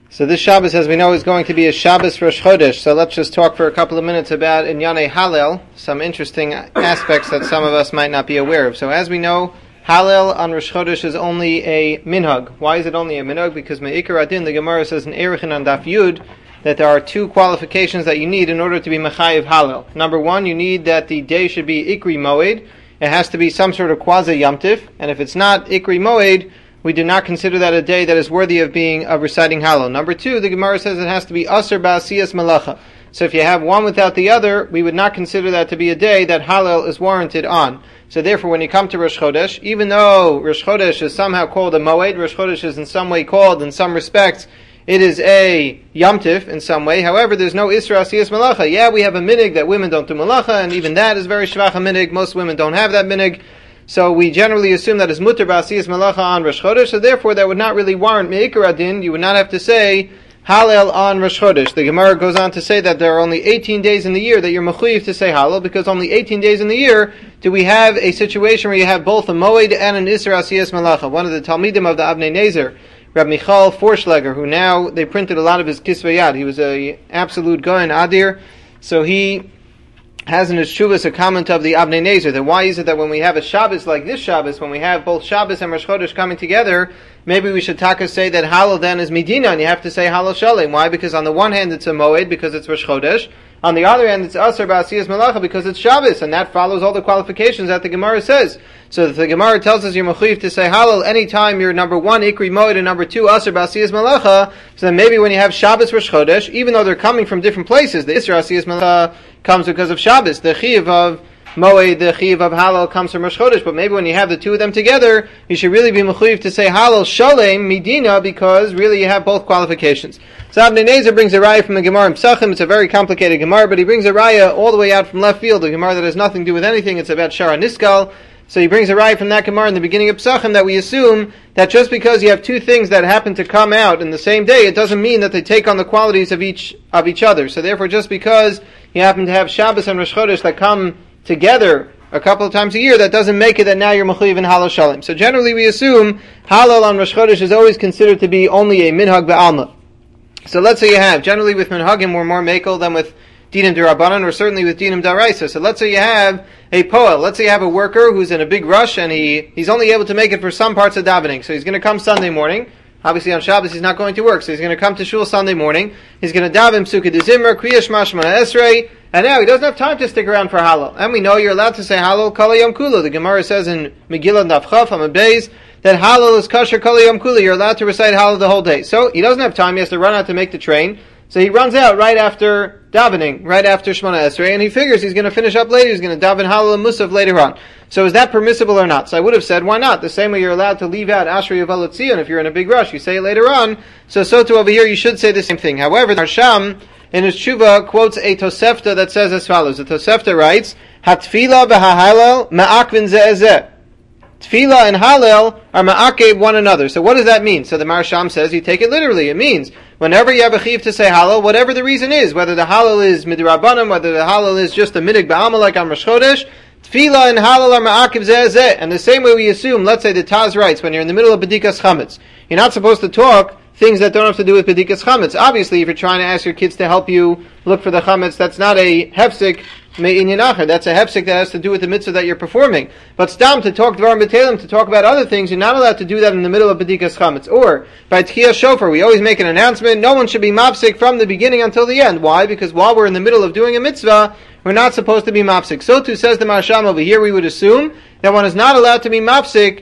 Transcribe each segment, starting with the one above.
So this Shabbos, as we know, is going to be a Shabbos Rosh Chodesh. So let's just talk for a couple of minutes about Inyane Hallel, some interesting aspects that some of us might not be aware of. So as we know, Hallel on Rosh Chodesh is only a minhag. Why is it only a minhag? Because Me'ikar Adin, the Gemara says in Erechin on Daf Yud, that there are two qualifications that you need in order to be Mechayiv Hallel. Number one, you need that the day should be Ikri Moed. It has to be some sort of quasi Yamtiv. And if it's not Ikri Moed, we do not consider that a day that is worthy of reciting Hallel. Number two, the Gemara says it has to be Asr Ba'asiyas Malacha. So if you have one without the other, we would not consider that to be a day that Hallel is warranted on. So therefore, when you come to Rosh Chodesh, even though Rosh Chodesh is somehow called a Moed, Rosh Chodesh is in some way called, in some respects, it is a Yom Tif in some way. However, there's no Isra Asiyas Malacha. Yeah, we have a minig that women don't do Malacha, and even that is very Shvach minig. Most women don't have that minig. So we generally assume that is mutter ba'asiyas malacha on Rosh Chodesh, so therefore that would not really warrant me'ikar adin. You would not have to say Hallel on Rosh Chodesh. The Gemara goes on to say that there are only 18 days in the year that you're mechuyev to say Hallel, because only 18 days in the year do we have a situation where you have both a Moed and an Isra Asiyas Malacha. One of the Talmidim of the Avnei Nezer, Reb Michal Forschleger, who now they printed a lot of his Kisvei Yad. He was a absolute Goyen Adir, so he has in his Shuvas a comment of the Avnei Nezer, that why is it that when we have a Shabbos like this Shabbos, when we have both Shabbos and Rosh Chodesh coming together, maybe we should say that Hallel then is Medina, and you have to say Hallel Shalem. Why? Because on the one hand it's a Moed, because it's Rosh Chodesh. On the other hand, it's Asr Ba'asiyas Malacha, because it's Shabbos, and that follows all the qualifications that the Gemara says. So the Gemara tells us you're mechuyev to say Hallel anytime you're number one, Ikri Moed, and number two, Asr Ba'asiyas Malacha. So then maybe when you have Shabbos Rosh Chodesh, even though they're coming from different places, the Isra Asiyas Malacha comes because of Shabbos. The Chiyuv of Moed, the Chiyuv of Hallel comes from Rosh Chodesh, but maybe when you have the two of them together, you should really be mechuyev to say Hallel Shalem Medina, because really you have both qualifications. So Avnei Nezer brings a raya from the Gemara in Pesachim. It's a very complicated Gemara, but he brings a raya all the way out from left field, a Gemara that has nothing to do with anything. It's about Shara Niskal. So he brings a raya from that Gemara in the beginning of Pesachim that we assume that just because you have two things that happen to come out in the same day, it doesn't mean that they take on the qualities of each other. So therefore, just because you happen to have Shabbos and Rosh Chodesh that come together a couple of times a year, that doesn't make it that now you're mechuyev in Hallel Shalem. So generally we assume Hallel on Rosh Chodesh is always considered to be only a minhag ba'alma. So let's say you have, generally with minhagim we're more mekel than with dinim d'Rabbanan, or certainly with dinim d'Oraisa. So let's say you have a poel. Let's say you have a worker who's in a big rush and he's only able to make it for some parts of davening. So he's going to come Sunday morning. Obviously on Shabbos he's not going to work, so he's going to come to shul Sunday morning. He's going to daven Psukkah d'Zimmer, Kriya Shema Shemona Esrei, and now he doesn't have time to stick around for Hallel. And we know you're allowed to say Hallel Kol Yom Kula. The Gemara says in Megillah Daf Chaf Amud Beis that Hallel is kosher Kol Yom Kula. You're allowed to recite Hallel the whole day. So he doesn't have time. He has to run out to make the train. So he runs out right after davening, right after Shemona Esrei, and he figures he's going to finish up later. He's going to daven Hallel and Musaf later on. So is that permissible or not? So I would have said, why not? The same way you're allowed to leave out Ashrei Yavel Tzion if you're in a big rush. You say it later on. So too over here, you should say the same thing. However, Harsham in his tshuva quotes a Tosefta that says as follows. The Tosefta writes, Hatfila v'hahalel ma'akvin ze'ezeh. Tefillah and Hallel are ma'akev one another. So what does that mean? So the Marsham says you take it literally. It means whenever you have a chiv to say Hallel, whatever the reason is, whether the Hallel is midrabanan, whether the Hallel is just a minig ba'alma like on Rosh Chodesh, Tefillah and Hallel are ma'akev zeh. And the same way we assume, let's say the Taz writes, when you're in the middle of Bedikas Chametz, you're not supposed to talk things that don't have to do with Bedikas Chametz. Obviously, if you're trying to ask your kids to help you look for the Chametz, that's not a hefsik me'inyan acher. That's a hefsik that has to do with the mitzvah that you're performing. But stam, to talk dvarim b'telim, to talk about other things, you're not allowed to do that in the middle of Bedikas Chametz. Or, by Tchiyah Shofar, we always make an announcement, no one should be mapsik from the beginning until the end. Why? Because while we're in the middle of doing a mitzvah, we're not supposed to be mapsik. So too says the Marsham over here, we would assume that one is not allowed to be mapsik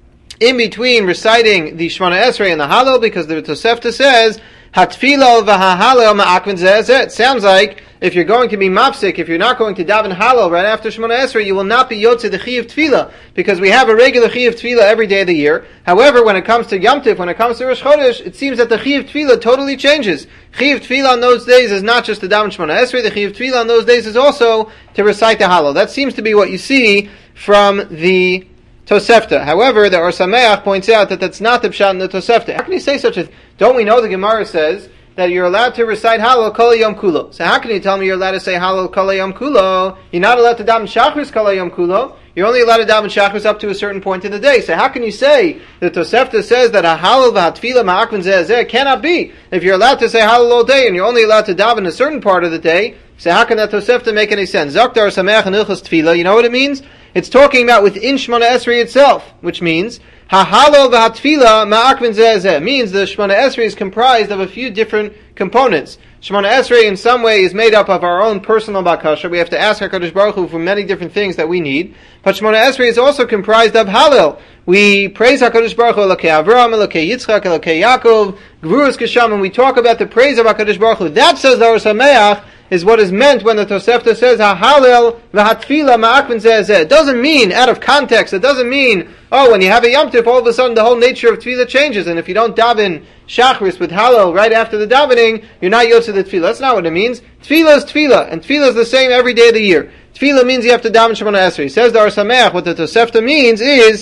in between reciting the Shemona Esrei and the Hallel, because the Tosefta says, Hatfila v'hahalel ma'akvin zeh. It sounds like if you're going to be mapsik, if you're not going to daven Hallel right after Shemona Esrei, you will not be yotze the Chiyuv Tefillah, because we have a regular Chiyuv Tefillah every day of the year. However, when it comes to Yom Tif, when it comes to Rosh Chodesh, it seems that the Chiyuv Tefillah totally changes. Chiyuv Tefillah on those days is not just to daven Shemona Esrei, the Chiyuv Tefillah on those days is also to recite the Hallel. That seems to be what you see from the Tosefta. However, the Or Sameach points out that that's not the pshat in the Tosefta. How can you say such a thing? Don't we know the Gemara says that you're allowed to recite Hallel Kol Yom Kulo? So how can you tell me you're allowed to say Hallel Kol Yom Kulo? You're not allowed to daven Shachris Kol Yom Kulo. You're only allowed to daven Shachris up to a certain point in the day. So how can you say that Tosefta says that a Hallel v'hatfila ma'akvin zeh cannot be? If you're allowed to say Hallel all day and you're only allowed to daven a certain part of the day, so how can that Tosefta make any sense? Zaktar Sameach and Ilchas Tefillah, you know what it means? It's talking about within Shemona Esrei itself, which means Ha-Hallel v'hatfila ma'akvin zeh means the Shemona Esrei is comprised of a few different components. Shemona Esrei in some way is made up of our own personal bakasha. We have to ask HaKadosh Baruch Hu for many different things that we need. But Shemona Esrei is also comprised of Hallel. We praise HaKadosh Baruch Hu, Elokei Avram, Elokei Yitzchak, Elokei Yaakov, Gvurus Kesham, and we talk about the praise of HaKadosh Baruch Hu. That, says the Or Sameach, is what is meant when the Tosefta says Ha-Hallel v'hatfila ma'akvin zeh. It doesn't mean, out of context, it doesn't mean, when you have a Yom Tov, all of a sudden the whole nature of Tefillah changes, and if you don't daven Shachris with Hallel right after the davening, you're not Yotze the Tefillah. That's not what it means. Tefillah is Tefillah, and Tefillah is the same every day of the year. Tefillah means you have to daven Shemona Esrei. Says the Or Sameach, what the Tosefta means is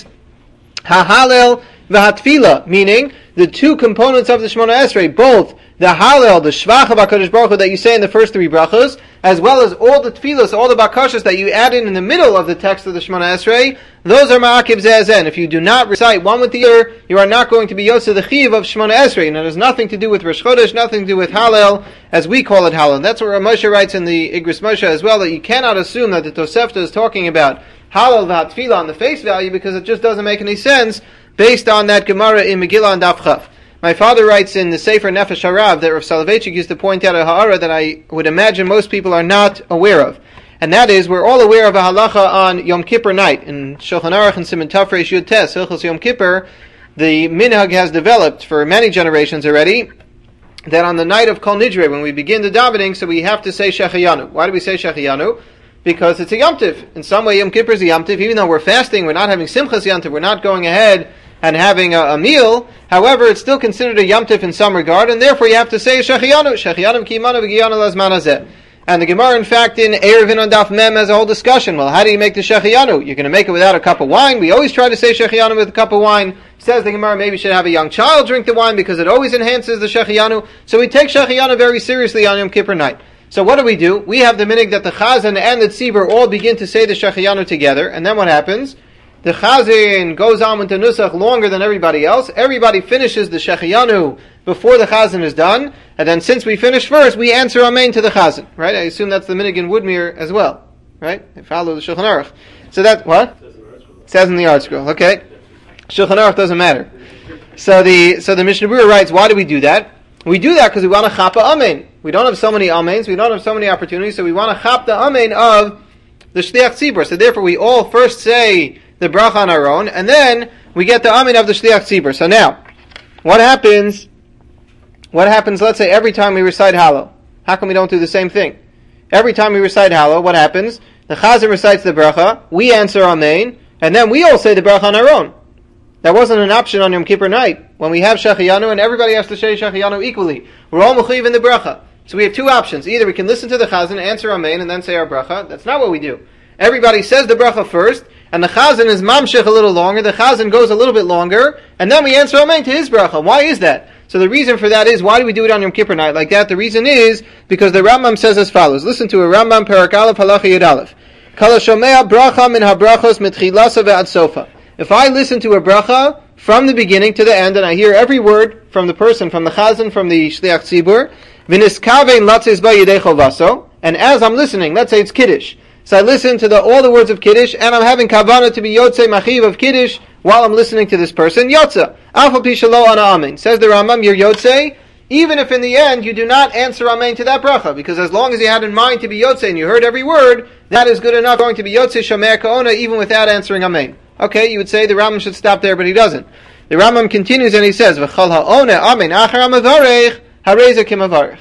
Ha-Hallel v'hatfila, meaning the two components of the Shemona Esrei, both the Hallel, the Shvach of HaKadosh Baruch Hu that you say in the first three brachos, as well as all the tefillas, all the bakashas that you add in the middle of the text of the Shemona Esrei, those are ma'akiv zeh. If you do not recite one with the other, you are not going to be yotze the chiv of Shemona Esrei. And it has nothing to do with Rosh Chodesh, nothing to do with Hallel, as we call it Hallel. And that's what Rav Moshe writes in the Igros Moshe as well, that you cannot assume that the Tosefta is talking about Hallel v'hatfila on the face value, because it just doesn't make any sense based on that Gemara in Megillah and Daf Chav. My father writes in the Sefer Nefesh Harav that Rav Soloveitchik used to point out a ha'ara that I would imagine most people are not aware of. And that is, we're all aware of a halacha on Yom Kippur night. In Shulchan Aruch and Siman Tafrei Yud Tes, Hilchos Yom Kippur, the minhag has developed for many generations already, that on the night of Kol Nidre, when we begin the davening, so we have to say Shechayanu. Why do we say Shechayanu? Because it's a Yom Tiv. In some way, Yom Kippur is a Yom Tiv. Even though we're fasting, we're not having Simchas Yom Tiv, we're not going ahead and having a meal. However, it's still considered a Yom Tif in some regard, and therefore you have to say Shechiyanu, Shechiyanu Kiyimanu V'Giyanu Lazman Hazeh. And the Gemara, in fact, in Eruvin on Daf Mem has a whole discussion. Well, how do you make the Shechiyanu? You're going to make it without a cup of wine. We always try to say Shechiyanu with a cup of wine. Says the Gemara, maybe you should have a young child drink the wine because it always enhances the Shechiyanu. So we take Shechiyanu very seriously on Yom Kippur night. So what do? We have the minhag that the Chazan and the Tzibur all begin to say the Shechiyanu together, and then what happens? The Chazan goes on with the Nusach longer than everybody else. Everybody finishes the Shechiyanu before the Chazan is done. And then since we finish first, we answer Amen to the Chazan. Right? I assume that's the minhag in Woodmere as well. Right? They follow the Shulchan Aruch. So that, what? It says in the Art Scroll. Okay. Shulchan Aruch doesn't matter. So the Mishnah Berurah writes, why do we do that? We do that because we want to chapa Amen. We don't have so many Amens. We don't have so many opportunities. So we want to chap the Amen of the Shliach Tzibur. So therefore we all first say the bracha on our own, and then we get the amin of the Shliach Tzibur. So now, what happens, let's say, every time we recite Hallel? How come we don't do the same thing? Every time we recite Hallel, what happens? The Chazan recites the bracha, we answer Amen, and then we all say the bracha on our own. That wasn't an option on Yom Kippur night, when we have Shechiyanu, and everybody has to say Shechiyanu equally. We're all mechuyev in the bracha. So we have two options. Either we can listen to the Chazan, answer Amen, and then say our bracha. That's not what we do. Everybody says the bracha first, and the Chazan is mamshech a little longer, the Chazan goes a little bit longer, and then we answer Amen to his bracha. Why is that? So the reason for that is, why do we do it on Yom Kippur night like that? The reason is, because the Rambam says as follows. Listen to a Rambam, Perak Aleph, Halacha Yud Aleph. Kala shomea bracha min habrachos mitchilasa ve'ad sofa. If I listen to a bracha from the beginning to the end, and I hear every word from the person, from the Chazan, from the Shliach Tzibur, v'niskavein latzes ba yidei chovaso, and as I'm listening, let's say it's Kiddush, so I listen to all the words of Kiddush, and I'm having kavanah to be Yotzei Machiv of Kiddush while I'm listening to this person. Yotza. Alpha Pishalo Ana Amen. Says the Rambam, you're Yotzei, even if in the end you do not answer Amen to that bracha, because as long as you had in mind to be Yotzei and you heard every word, that is good enough going to be Yotzei Shomer Ka'ona even without answering Amen. Okay, you would say the Rambam should stop there, but he doesn't. The Rambam continues and he says, V'chal ha'ona Amen achar ha'mavarech hareza k'mavarech.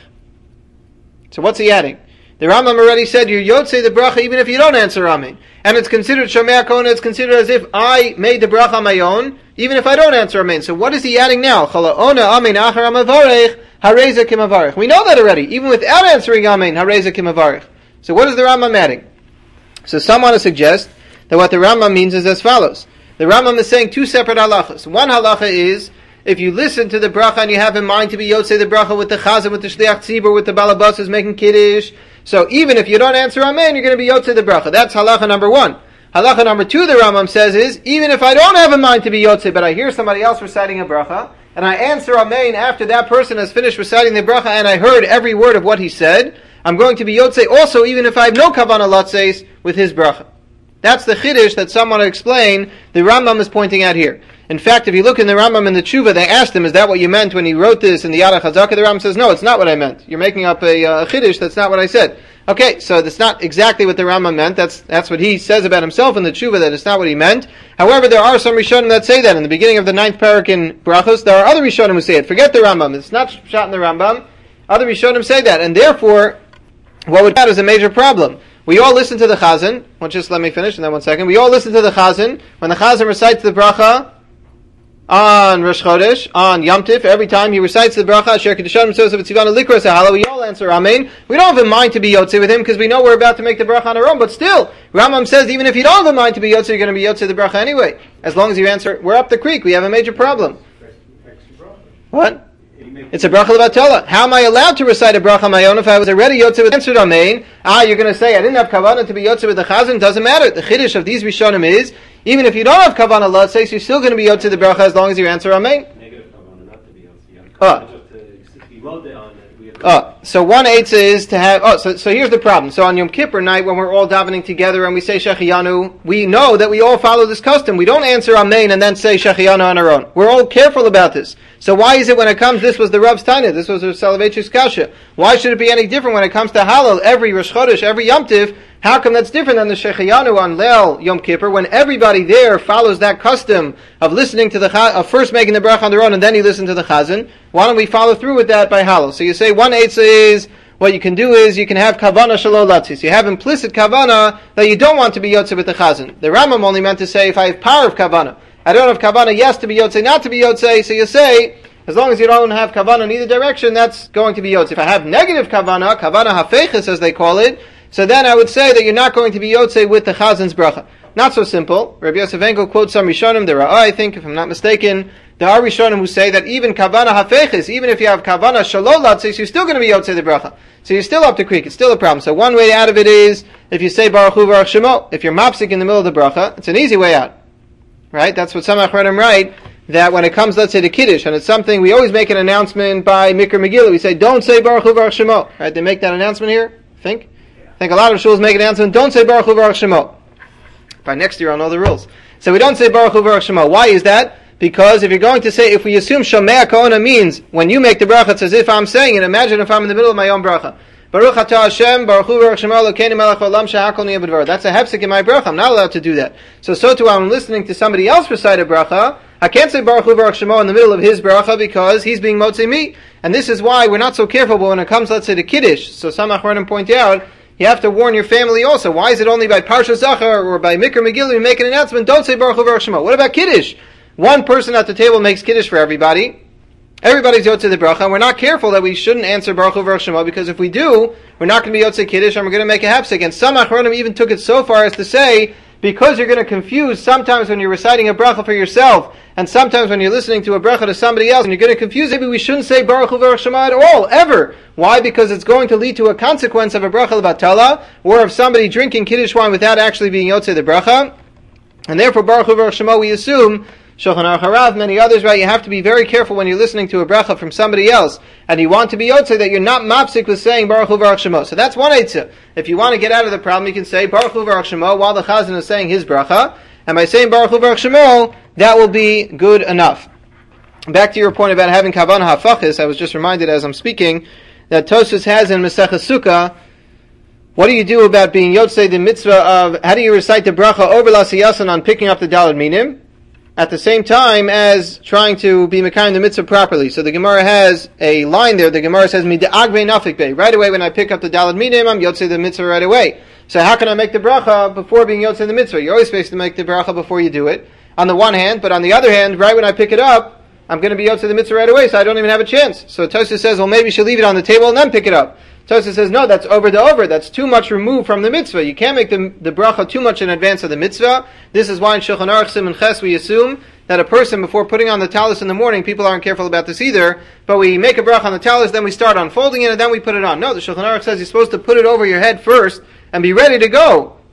So what's he adding? The Rambam already said you're Yotzei the bracha even if you don't answer Amen. And it's considered Shomer Ka'ona, it's considered as if I made the bracha on my own, even if I don't answer Amen. So what is he adding now? Chal ha'ona Amen achar ha'mavarech hareza k'mavarech. We know that already, even without answering Amen, hareza k'mavarech. So what is the Rambam adding? So some want to suggest that what the Rambam means is as follows. The Rambam is saying two separate halachas. One halacha is, if you listen to the bracha and you have in mind to be Yotzei the bracha with the Chazan, with the Shliach Tzibur, with the Balabas making Kiddush, so even if you don't answer Amen, you're going to be Yotzei the bracha. That's halacha number one. Halacha number 2, the Rambam says, is even if I don't have a mind to be Yotzei, but I hear somebody else reciting a bracha, and I answer Amen after that person has finished reciting the bracha, and I heard every word of what he said, I'm going to be Yotzei also, even if I have no Kavanah Latzeis with his bracha. That's the Chiddush that someone to explain the Rambam is pointing out here. In fact, if you look in the Rambam in the Tshuva, they asked him, is that what you meant when he wrote this in the Yad HaChazaka? The Rambam says, no, it's not what I meant. You're making up a Chiddush, that's not what I said. Okay, so that's not exactly what the Rambam meant. That's what he says about himself in the Tshuva, that it's not what he meant. However, there are some Rishonim that say that. In the beginning of the 9th parak in Brachos, there are other Rishonim who say it. Forget the Rambam. It's not shot in the Rambam. Other Rishonim say that. And therefore, what would happen is a major problem. We all listen to the Chazan. Well, just let me finish in that 1 second. We all listen to the Chazan. When the Chazan recites the bracha on Rosh Chodesh, on Yom Tif, every time he recites the bracha, Asher Kedushanim Tzivanu Tzivanu Likros Hahala, we all answer Amen. We don't have a mind to be Yotzei with him because we know we're about to make the bracha on our own. But still, Rambam says even if you don't have a mind to be Yotzei, you're going to be Yotzei the bracha anyway. As long as you answer, we're up the creek. We have a major problem. What? It's a bracha levatala. How am I allowed to recite a bracha on my own if I was already Yotzei with answered Amen? You're going to say I didn't have kavanah to be Yotzei with the Chazan. Doesn't matter. The Chiddush of these Rishonim is even if you don't have kavanah Latzeis, you're still going to be Yotzei the bracha as long as you answer Amen. Negative kavanah, not to be Yotzei. So one eitzah is to have. So here's the problem. So on Yom Kippur night, when we're all davening together and we say Shechiyanu, we know that we all follow this custom. We don't answer Amen and then say Shechiyanu on our own. We're all careful about this. So why is it when it comes? This was the Rav's Tanya. This was the Soloveitchik's Kasha. Why should it be any different when it comes to Halal every Rosh Chodesh, every Yom Tiv? How come that's different than the Shechiyanu on Leil Yom Kippur when everybody there follows that custom of listening to of first making the bracha on their own and then you listen to the Chazan? Why don't we follow through with that by Halal? So you say one eitzah is what you can do is you can have kavanah shelo latzis. You have implicit kavanah that you don't want to be Yotzei with the Chazan. The Rambam only meant to say if I have power of kavanah. I don't have kavanah, yes, to be Yotzei, not to be Yotzei. So you say, as long as you don't have kavanah in either direction, that's going to be Yotzei. If I have negative kavanah hafeiches as they call it, so then I would say that you're not going to be Yotzei with the Chazan's bracha. Not so simple. Rabbi Yosef Engel quotes some Rishonim, there are, I think, if I'm not mistaken, there are Rishonim who say that even kavanah hafeiches, even if you have kavanah shelo latzis, you're still going to be Yotzei the bracha. So you're still up the creek, it's still a problem. So one way out of it is, if you say Baruch Hu Baruch Shemo, if you're mopsik in the middle of the bracha, it's an easy way out. Right? That's what some Achronim write, that when it comes, let's say, to Kiddush, and it's something, we always make an announcement by Mikra Megillah, we say, don't say Baruch Hu Baruch Shemo. Right? They make that announcement here, I think a lot of shuls make an announcement, don't say Baruch Hu Baruch Shemo. By next year, I'll know the rules. So we don't say Baruch Hu Baruch Shemo. Why is that? Because if you're going to say, if we assume Shomea Ka'ona means, when you make the bracha, it's as if I'm saying it, imagine if I'm in the middle of my own bracha. Baruch atah Hashem, Baruch Hu Baruch Shemo Elokeinu melech haolam shehakol niyeh b'dvaro. That's a hefsek in my bracha. I'm not allowed to do that. So too, when I'm listening to somebody else recite a bracha, I can't say Baruch Hu Baruch Shemo in the middle of his bracha because he's being motzei me. And this is why we're not so careful, but when it comes, let's say, to Kiddush, so some Achronim point out, you have to warn your family also. Why is it only by Parsha Zachar or by Mikra Megillah you make an announcement, don't say Baruch Hu Baruch Shemo? What about Kiddush? One person at the table makes Kiddush for everybody. Everybody's Yotzei the bracha, and we're not careful that we shouldn't answer Baruch Hu Baruch Shemo, because if we do, we're not going to be Yotzei Kiddush, and we're going to make a hapsik. And some Achronim even took it so far as to say, because you're going to confuse sometimes when you're reciting a bracha for yourself, and sometimes when you're listening to a bracha to somebody else, and you're going to confuse, maybe we shouldn't say Baruch Hu Baruch Shema at all, ever. Why? Because it's going to lead to a consequence of a bracha levatala, or of somebody drinking Kiddush wine without actually being Yotzei the bracha. And therefore, Baruch Hu Baruch Shema, we assume, Shulchan Aruch Harav, many others, right? You have to be very careful when you're listening to a bracha from somebody else, and you want to be Yotzei, that you're not mopsik with saying Baruch Hu Baruch Shemo. So that's one eitzah. If you want to get out of the problem, you can say Baruch Hu Baruch Shemo while the Chazan is saying his bracha, and by saying Baruch Hu Baruch Shemo, that will be good enough. Back to your point about having kavanah hafachis, I was just reminded as I'm speaking, that Tosfos has in Maseches Sukkah, what do you do about being Yotzei the mitzvah of, how do you recite the bracha over Lasiyasan on picking up the Daled Minim, at the same time as trying to be Mekayim the mitzvah properly? So the Gemara has a line there. The Gemara says, Mid'ag vei nafik vei. Right away when I pick up the Daled Minim, I'm Yotzei the mitzvah right away. So how can I make the bracha before being Yotzei the mitzvah? You're always supposed to make the bracha before you do it, on the one hand, but on the other hand, right when I pick it up, I'm going to be Yotzei the mitzvah right away, so I don't even have a chance. So Tosfos says, well, maybe you should leave it on the table and then pick it up. Tosfos says, no, that's over the over. That's too much removed from the mitzvah. You can't make the bracha too much in advance of the mitzvah. This is why in Shulchan Aruch Siman Ches we assume that a person, before putting on the talis in the morning, people aren't careful about this either, but we make a bracha on the talis, then we start unfolding it, and then we put it on. No, the Shulchan Aruch says you're supposed to put it over your head first and be ready to go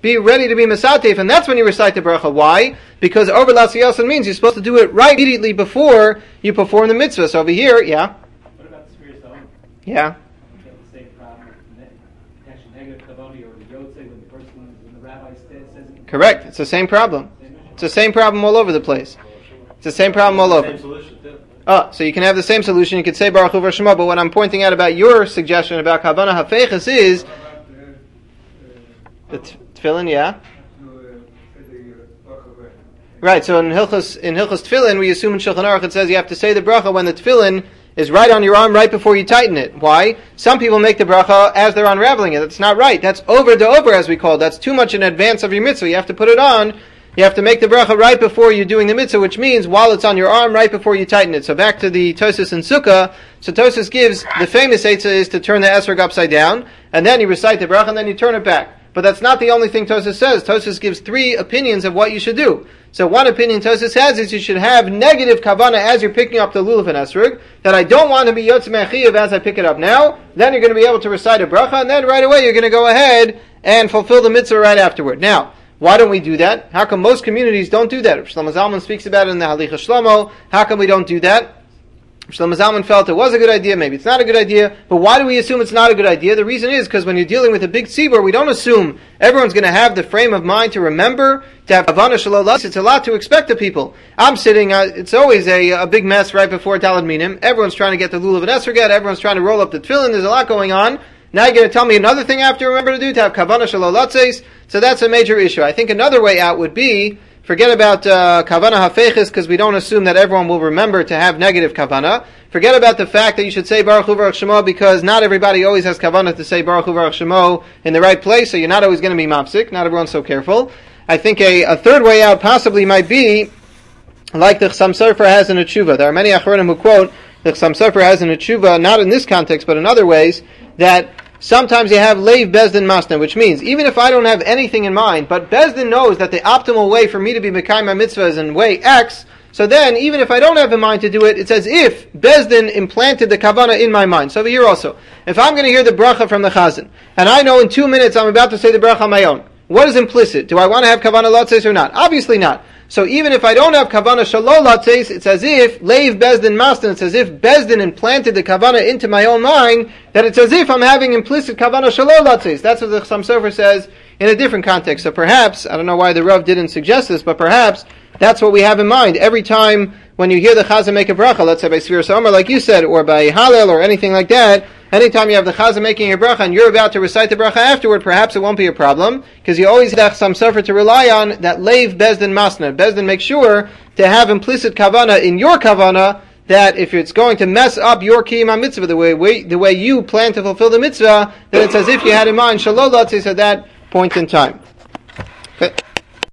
be ready to be Mesateif, and that's when you recite the bracha. Why? Because over Lasiyasan means you're supposed to do it right immediately before you perform the mitzvah. So over here, yeah? What about the Sfiras Omer? Yeah. You have the same problem with actually negative kavoni or the Yotze when the rabbi says it. Correct. It's the same problem. It's the same problem all over the place. It's the same problem all over. Same solution too. So you can have the same solution. You could say Baruch Hu V'Shema, but what I'm pointing out about your suggestion about Kavana Hafeiches is the tefillin, yeah? Right, so in Hilchos Tefillin, we assume in Shulchan Aruch it says you have to say the bracha when the tefillin is right on your arm right before you tighten it. Why? Some people make the bracha as they're unraveling it. That's not right. That's over as we call it. That's too much in advance of your mitzvah. You have to put it on. You have to make the bracha right before you're doing the mitzvah, which means while it's on your arm, right before you tighten it. So back to the Tosfos and Sukkah. So Tosfos gives, the famous eitzah is to turn the esrog upside down, and then you recite the bracha, and then you turn it back. But that's not the only thing Tosfos says. Tosfos gives 3 opinions of what you should do. So one opinion Tosfos has is you should have negative kavana as you're picking up the lulav and esrog, that I don't want to be yotz me'achiyav as I pick it up now. Then you're going to be able to recite a bracha, and then right away you're going to go ahead and fulfill the mitzvah right afterward. Now, why don't we do that? How come most communities don't do that? Shlomo Zalman speaks about it in the Halicha Shlomo. How come we don't do that? Shlomo Zalman felt it was a good idea, maybe it's not a good idea, but why do we assume it's not a good idea? The reason is because when you're dealing with a big tzibur, we don't assume everyone's going to have the frame of mind to remember, to have Havana Shalom. It's a lot to expect of people. I'm sitting, it's always a big mess right before Daled Minim. Everyone's trying to get the lulav and esrog, everyone's trying to roll up the tefillin, there's a lot going on. Now you're going to tell me another thing I have to remember to do, to have Kavana Shalolatzes. So that's a major issue. I think another way out would be, forget about Kavana Hafeiches, because we don't assume that everyone will remember to have negative Kavana. Forget about the fact that you should say Baruch Hu Baruch Shemo, because not everybody always has Kavana to say Baruch Hu Baruch Shemo in the right place, so you're not always going to be mopsik. Not everyone's so careful. I think a third way out possibly might be, like the Chassam Sofer has in a tshuva. There are many Achronim who quote, the Chassam Sofer has in a tshuva, not in this context, but in other ways, that sometimes you have Leiv Bezdin Masna, which means, even if I don't have anything in mind, but Bezdin knows that the optimal way for me to be Mekayim my mitzvah is in way X, so then, even if I don't have in mind to do it, it's as if Bezdin implanted the Kavanah in my mind. So over here also, if I'm going to hear the bracha from the Chazan, and I know in 2 minutes I'm about to say the bracha on my own, what is implicit? Do I want to have Kavanah Latzes or not? Obviously not. So even if I don't have Kavanah Shalol Latzes, it's as if Leiv Bezdin Masna, it's as if Bezdin implanted the Kavanah into my own mind, that it's as if I'm having implicit Kavanah Shalol Latzes. That's what the Chassam Sofer says in a different context. So perhaps, I don't know why the Rav didn't suggest this, but perhaps that's what we have in mind. Every time when you hear the Chazan make a bracha, let's say by Sfiras Omer, like you said, or by Hallel, or anything like that, anytime you have the Chazan making a bracha and you're about to recite the bracha afterward, perhaps it won't be a problem, because you always have some Sofer to rely on, that Leiv Bezdin Masna. Bezdin makes sure to have implicit Kavanah in your Kavanah, that if it's going to mess up your Kiyum mitzvah, the way you plan to fulfill the mitzvah, then it's as if you had in mind Shalol Latzis at that point in time.